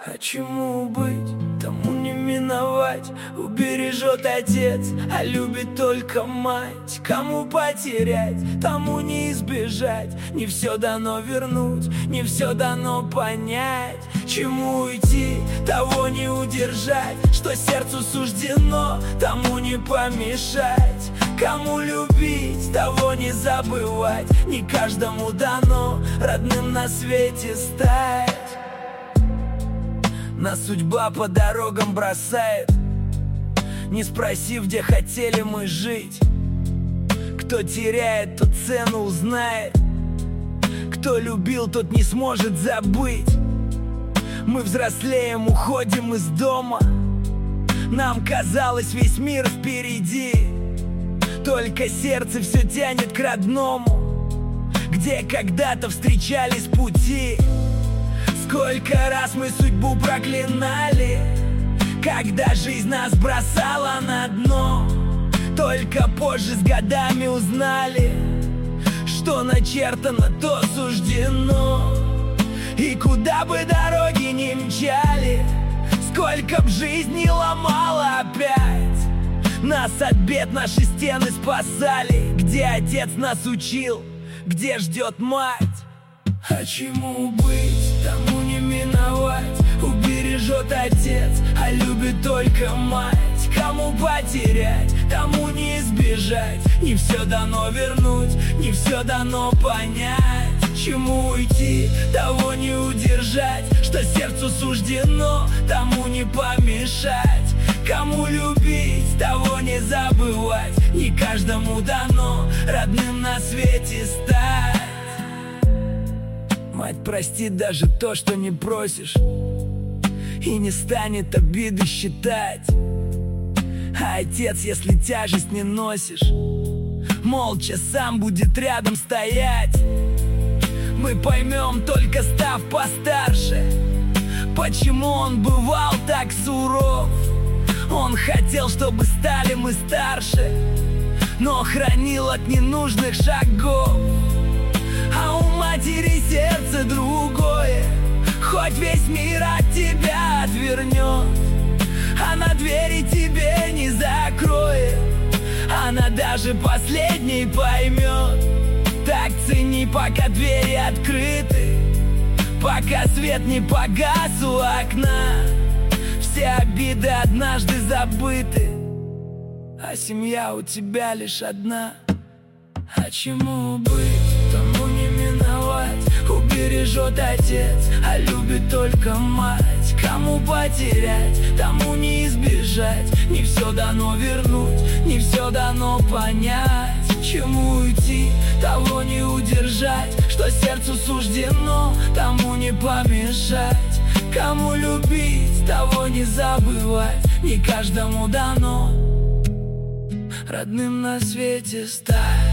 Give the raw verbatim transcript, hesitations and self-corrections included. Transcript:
А чему быть, тому не миновать. Убережет отец, а любит только мать. Кому потерять, тому не избежать. Не все дано вернуть, не все дано понять. Чему уйти, того не удержать. Что сердцу суждено, тому не помешать. Кому любить, того не забывать. Не каждому дано родным на свете стать. Нас судьба по дорогам бросает, не спросив, где хотели мы жить. Кто теряет, тот цену узнает. Кто любил, тот не сможет забыть. Мы взрослеем, уходим из дома. Нам казалось, весь мир впереди. Только сердце все тянет к родному, где когда-то встречались пути. Сколько раз мы судьбу проклинали, когда жизнь нас бросала на дно. Только позже с годами узнали, что начертано, то суждено. И куда бы дороги ни мчали, сколько б жизни ломала опять, нас от бед наши стены спасали. Где отец нас учил, где ждет мать. А чему быть, тому не миновать. Убережет отец, а любит только мать. Кому потерять, тому не избежать. Не все дано вернуть, не все дано понять. Чему уйти, того не удержать. Что сердцу суждено, тому не помешать. Кому любить, того не забывать. Не каждому дано родным на свете стать. Мать простит даже то, что не просишь, и не станет обиды считать. А отец, если тяжесть не носишь, молча сам будет рядом стоять. Мы поймем, только став постарше, почему он бывал так суров. Он хотел, чтобы стали мы старше, но хранил от ненужных шагов. А у матери сердце другое, хоть весь мир от тебя отвернет, она двери тебе не закроет. Она даже последней поймет. Так цени, пока двери открыты, пока свет не погас у окна. Все обиды однажды забыты, а семья у тебя лишь одна. А чему быть, тому не миновать. Убережет отец, а любит только мать. Кому потерять, тому не избежать. Не все дано вернуть, не все дано понять. Чему уйти, того не удержать. Что сердцу суждено, тому не помешать. Кому любить, того не забывать. Не каждому дано родным на свете стать.